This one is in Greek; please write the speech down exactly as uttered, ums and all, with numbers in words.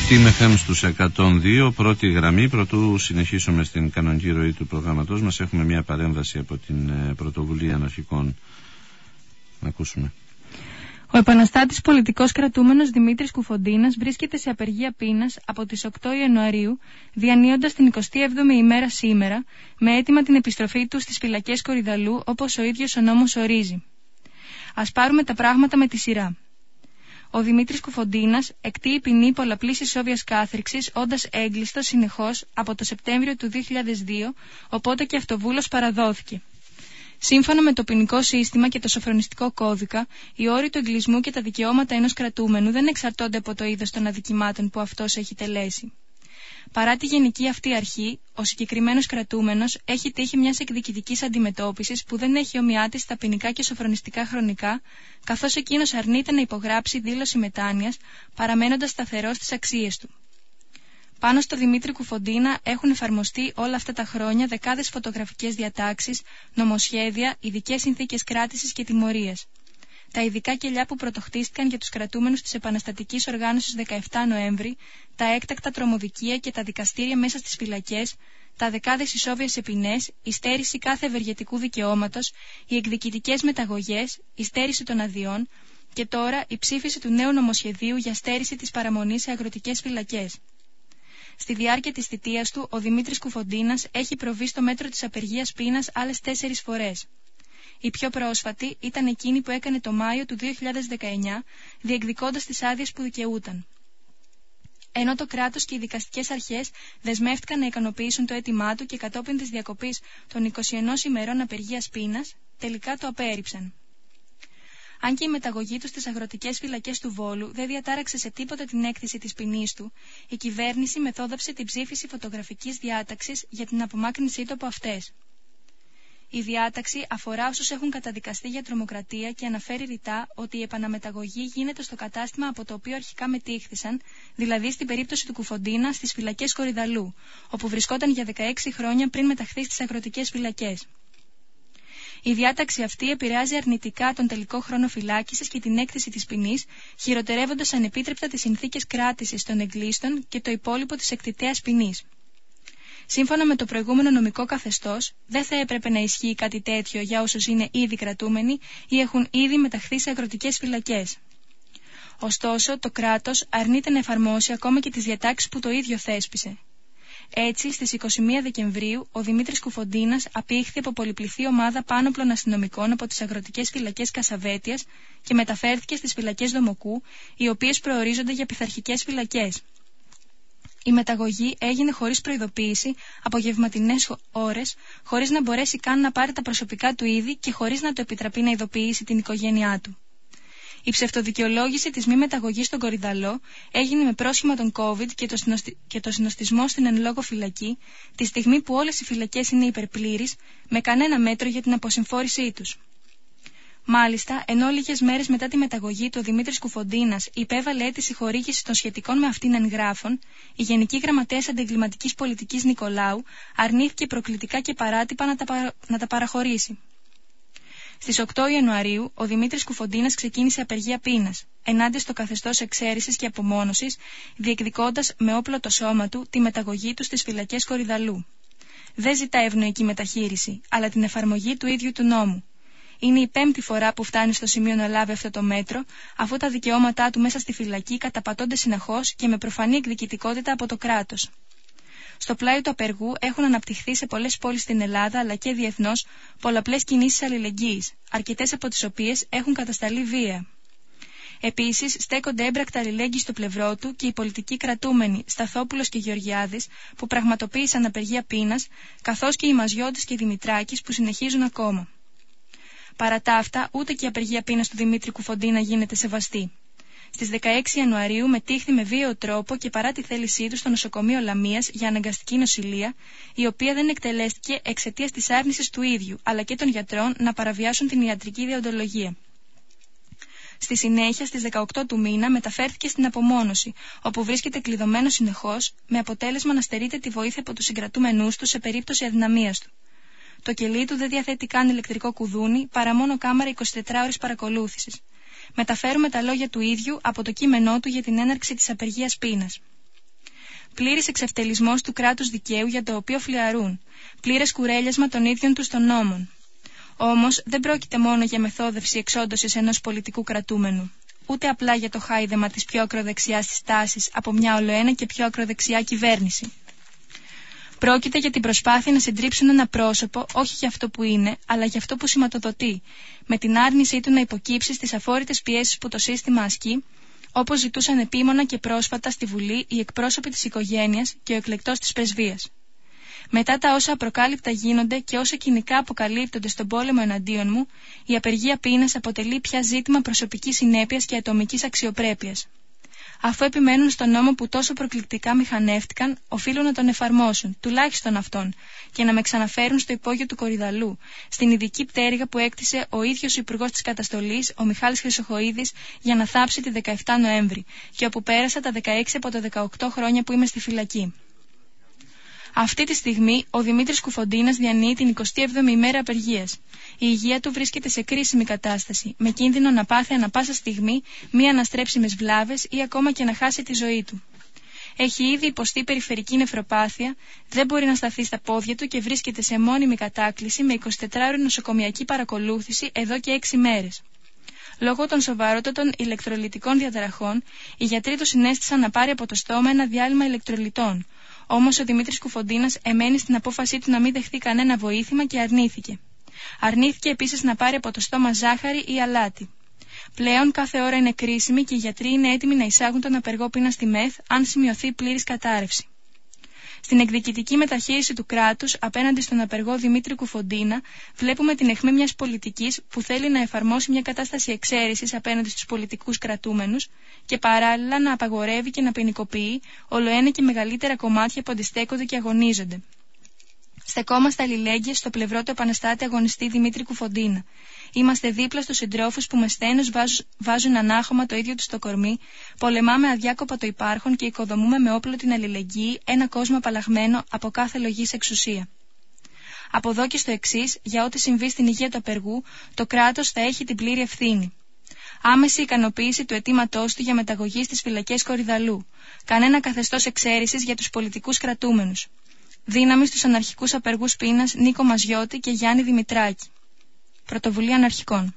Steam εφ εμ στους εκατόν δύο, πρώτη γραμμή. Πρωτού συνεχίσουμε στην κανονική ροή του προγραμματός μας, έχουμε μια παρέμβαση από την Πρωτοβουλία Αναρχικών. Να ακούσουμε. Ο επαναστάτης πολιτικός κρατούμενος Δημήτρης Κουφοντίνας βρίσκεται σε απεργία πείνας από τις οκτώ Ιανουαρίου, διανύοντας την εικοστή έβδομη ημέρα σήμερα, με αίτημα την επιστροφή του στις φυλακές Κορυδαλλού, όπως ο ίδιος ο νόμος ορίζει. Ας πάρουμε τα πράγματα με τη σειρά. Ο Δημήτρης Κουφοντίνας εκτείει ποινή πολλαπλής ισόβιας κάθριξης, όντας έγκλειστος συνεχώς από το Σεπτέμβριο του δύο χιλιάδες δύο, οπότε και αυτοβούλος παραδόθηκε. Σύμφωνα με το ποινικό σύστημα και το σοφρονιστικό κώδικα, οι όροι του εγκλεισμού και τα δικαιώματα ενός κρατούμενου δεν εξαρτώνται από το είδος των αδικημάτων που αυτός έχει τελέσει. Παρά τη γενική αυτή αρχή, ο συγκεκριμένος κρατούμενος έχει τύχει μιας εκδικητικής αντιμετώπισης που δεν έχει ομοιά της στα ποινικά και σοφρονιστικά χρονικά, καθώς εκείνος αρνείται να υπογράψει δήλωση μετάνοιας, παραμένοντας σταθερός στις αξίες του. Πάνω στο Δημήτρη Κουφοντίνα έχουν εφαρμοστεί όλα αυτά τα χρόνια δεκάδες φωτογραφικές διατάξεις, νομοσχέδια, ειδικές συνθήκες κράτησης και τιμωρίας. Τα ειδικά κελιά που πρωτοχτίστηκαν για τους κρατούμενους της Επαναστατικής Οργάνωσης δεκαεφτά Νοέμβρη, τα έκτακτα τρομοδικεία και τα δικαστήρια μέσα στις φυλακές, τα δεκάδες ισόβιες ποινές, η στέρηση κάθε ευεργετικού δικαιώματος, οι εκδικητικές μεταγωγές, η στέρηση των αδειών και τώρα η ψήφιση του νέου νομοσχεδίου για στέρηση της παραμονής σε αγροτικές φυλακές. Στη διάρκεια της θητείας του, ο Δημήτρης Κουφοντίνας έχει προβεί στο μέτρο της απεργίας πείνας άλλες τέσσερις φορές. Η πιο πρόσφατη ήταν εκείνη που έκανε το Μάιο του δύο χιλιάδες δεκαεννιά, διεκδικώντας τις άδειες που δικαιούταν. Ενώ το κράτος και οι δικαστικές αρχές δεσμεύτηκαν να ικανοποιήσουν το αίτημά του και κατόπιν της διακοπής των είκοσι ενός ημερών απεργίας πείνας, τελικά το απέρριψαν. Αν και η μεταγωγή του στις αγροτικές φυλακές του Βόλου δεν διατάραξε σε τίποτα την έκθεση της ποινής του, η κυβέρνηση μεθόδαψε την ψήφιση φωτογραφικής διάταξης για την απομάκρυνσή του από αυτές. Η διάταξη αφορά όσους έχουν καταδικαστεί για τρομοκρατία και αναφέρει ρητά ότι η επαναμεταγωγή γίνεται στο κατάστημα από το οποίο αρχικά μετήχθησαν, δηλαδή στην περίπτωση του Κουφοντίνα στις φυλακές Κορυδαλλού, όπου βρισκόταν για δεκαέξι χρόνια πριν μεταχθεί στις αγροτικές φυλακές. Η διάταξη αυτή επηρεάζει αρνητικά τον τελικό χρόνο φυλάκισης και την έκθεση της ποινής, χειροτερεύοντας ανεπίτρεπτα τις συνθήκες κράτησης των εγκλείστων και το υπόλοιπο της εκτιτέας ποινής. Σύμφωνα με το προηγούμενο νομικό καθεστώς, δεν θα έπρεπε να ισχύει κάτι τέτοιο για όσους είναι ήδη κρατούμενοι ή έχουν ήδη μεταχθεί σε αγροτικές φυλακές. Ωστόσο, το κράτος αρνείται να εφαρμόσει ακόμα και τις διατάξεις που το ίδιο θέσπισε. Έτσι, στις είκοσι μία Δεκεμβρίου, ο Δημήτρης Κουφοντίνας απήχθη από πολυπληθή ομάδα πάνωπλων αστυνομικών από τις αγροτικές φυλακές Κασαβέτιας και μεταφέρθηκε στις φυλακές Δομοκού, οι οποίες προορίζονται για πειθαρχικές φυλακές. Η μεταγωγή έγινε χωρίς προειδοποίηση, απογευματινές ώρες, χωρίς να μπορέσει καν να πάρει τα προσωπικά του είδη και χωρίς να του επιτραπεί να ειδοποιήσει την οικογένειά του. Η ψευτοδικαιολόγηση της μη μεταγωγής στον Κορυδαλλό έγινε με πρόσχημα τον COVID και το, συνοστι... και το συνοστισμό στην εν λόγω φυλακή, τη στιγμή που όλες οι φυλακές είναι υπερπλήρεις, με κανένα μέτρο για την αποσυμφόρησή τους. Μάλιστα, ενώ λίγες μέρες μετά τη μεταγωγή του ο Δημήτρης Κουφοντίνας υπέβαλε αίτηση χορήγηση των σχετικών με αυτήν εγγράφων, η Γενική Γραμματέας Αντιεγκληματικής Πολιτικής Νικολάου αρνήθηκε προκλητικά και παράτυπα να τα, παρα... να τα παραχωρήσει. Στις οκτώ Ιανουαρίου, ο Δημήτρης Κουφοντίνας ξεκίνησε απεργία πείνας, ενάντια στο καθεστώς εξαίρεσης και απομόνωσης, διεκδικώντας με όπλο το σώμα του τη μεταγωγή του στις φυλακές Κορυδαλλού. Δεν ζητά ευνοϊκή μεταχείριση, αλλά την εφαρμογή του ίδιου του νόμου. Είναι η πέμπτη φορά που φτάνει στο σημείο να λάβει αυτό το μέτρο, αφού τα δικαιώματά του μέσα στη φυλακή καταπατώνται συνεχώς και με προφανή εκδικητικότητα από το κράτος. Στο πλάι του απεργού έχουν αναπτυχθεί σε πολλές πόλεις στην Ελλάδα αλλά και διεθνώς πολλαπλές κινήσεις αλληλεγγύης, αρκετές από τις οποίες έχουν κατασταλεί βία. Επίσης, στέκονται έμπρακτα αλληλέγγυοι στο πλευρό του και οι πολιτικοί κρατούμενοι Σταθόπουλος και Γεωργιάδης που πραγματοποίησαν απεργία πείνας, καθώς και οι Μαζιώτης και Δημητράκης που συνεχίζουν ακόμα. Παρά τα αυτά, ούτε και η απεργία πείνας του Δημήτρη Κουφοντίνα γίνεται σεβαστή. Στις δεκαέξι Ιανουαρίου μετήχθη με βίαιο τρόπο και παρά τη θέλησή του στο νοσοκομείο Λαμίας για αναγκαστική νοσηλεία, η οποία δεν εκτελέστηκε εξαιτίας της άρνησης του ίδιου, αλλά και των γιατρών να παραβιάσουν την ιατρική δεοντολογία. Στη συνέχεια, στις δεκαοκτώ του μήνα, μεταφέρθηκε στην απομόνωση, όπου βρίσκεται κλειδωμένο συνεχώς, με αποτέλεσμα να στερείται τη βοήθεια από τους συγκρατούμενούς του σε περίπτωση αδυναμίας του. Το κελί του δεν διαθέτει καν ηλεκτρικό κουδούνι, παρά μόνο κάμερα εικοσιτετράωρης παρακολούθησης. Μεταφέρουμε τα λόγια του ίδιου από το κείμενό του για την έναρξη της απεργίας πείνας. πλήρης εξευτελισμός του κράτους δικαίου για το οποίο φλιαρούν, πλήρες κουρέλιασμα των ίδιων τους των νόμων. Όμως δεν πρόκειται μόνο για μεθόδευση εξόντωσης ενός πολιτικού κρατούμενου, ούτε απλά για το χάιδεμα της πιο ακροδεξιάς της τάσης από μια ολοένα και πιο ακροδεξιά κυβέρνηση. Πρόκειται για την προσπάθεια να συντρίψουν ένα πρόσωπο όχι για αυτό που είναι, αλλά για αυτό που σηματοδοτεί, με την άρνησή του να υποκύψει στις αφόρητες πιέσεις που το σύστημα ασκεί, όπως ζητούσαν επίμονα και πρόσφατα στη Βουλή οι εκπρόσωποι της οικογένειας και ο εκλεκτός της πρεσβείας. Μετά τα όσα απροκάλυπτα γίνονται και όσα κοινικά αποκαλύπτονται στον πόλεμο εναντίον μου, η απεργία πείνας αποτελεί πια ζήτημα προσωπικής συνέπειας και ατομικής αξιοπρέπειας. Αφού επιμένουν στον νόμο που τόσο προκλητικά μηχανεύτηκαν, οφείλουν να τον εφαρμόσουν, τουλάχιστον αυτόν, και να με ξαναφέρουν στο υπόγειο του Κορυδαλού, στην ειδική πτέρυγα που έκτισε ο ίδιος ο Υπουργός της Καταστολής, ο Μιχάλης Χρυσοχοΐδης, για να θάψει τη δεκαεφτά Νοέμβρη, και όπου πέρασα τα δεκαέξι από τα δεκαοκτώ χρόνια που είμαι στη φυλακή. Αυτή τη στιγμή ο Δημήτρης Κουφοντίνας διανύει την εικοστή έβδομη ημέρα απεργίας. Η υγεία του βρίσκεται σε κρίσιμη κατάσταση, με κίνδυνο να πάθει ανα πάσα στιγμή μη αναστρέψιμες βλάβες ή ακόμα και να χάσει τη ζωή του. Έχει ήδη υποστεί περιφερική νεφροπάθεια, δεν μπορεί να σταθεί στα πόδια του και βρίσκεται σε μόνιμη κατάκληση με εικοσιτετράωρη νοσοκομιακή παρακολούθηση εδώ και έξι μέρες. Λόγω των σοβαρότατων ηλεκτρολιτικών διαταραχών, οι γιατροί του συνέστησαν να πάρει από το στόμα ένα διάλειμμα ηλεκτρολιτών. Όμως ο Δημήτρης Κουφοντίνας εμένει στην απόφασή του να μην δεχθεί κανένα βοήθημα και αρνήθηκε. Αρνήθηκε επίσης να πάρει από το στόμα ζάχαρη ή αλάτι. Πλέον κάθε ώρα είναι κρίσιμη και οι γιατροί είναι έτοιμοι να εισάγουν τον απεργό πείνα στη ΜΕΘ αν σημειωθεί πλήρης κατάρρευση. Στην εκδικητική μεταχείριση του κράτους απέναντι στον απεργό Δημήτρη Κουφοντίνα, βλέπουμε την αιχμή μιας πολιτικής που θέλει να εφαρμόσει μια κατάσταση εξαίρεσης απέναντι στους πολιτικούς κρατούμενους και παράλληλα να απαγορεύει και να ποινικοποιεί ολοένα και μεγαλύτερα κομμάτια που αντιστέκονται και αγωνίζονται. Στεκόμαστε αλληλέγγυες στο πλευρό του επαναστάτη αγωνιστή Δημήτρη Κουφοντίνα. Είμαστε δίπλα στους συντρόφους που με στένος βάζουν ανάχωμα το ίδιο τους το κορμί, πολεμάμε αδιάκοπα το υπάρχον και οικοδομούμε με όπλο την αλληλεγγύη ένα κόσμο απαλλαγμένο από κάθε λογής εξουσία. Από εδώ και στο εξής, για ό,τι συμβεί στην υγεία του απεργού, το κράτος θα έχει την πλήρη ευθύνη. Άμεση ικανοποίηση του αιτήματός του για μεταγωγή στις φυλακές Κορυδαλού. Κανένα καθεστώς εξαίρεσης για τους πολιτικούς κρατούμενους. Δύναμη στους αναρχικούς απεργούς πείνας Νίκο Μαζιώτη και Γιάννη Δημητράκη. Πρωτοβουλία Αναρχικών.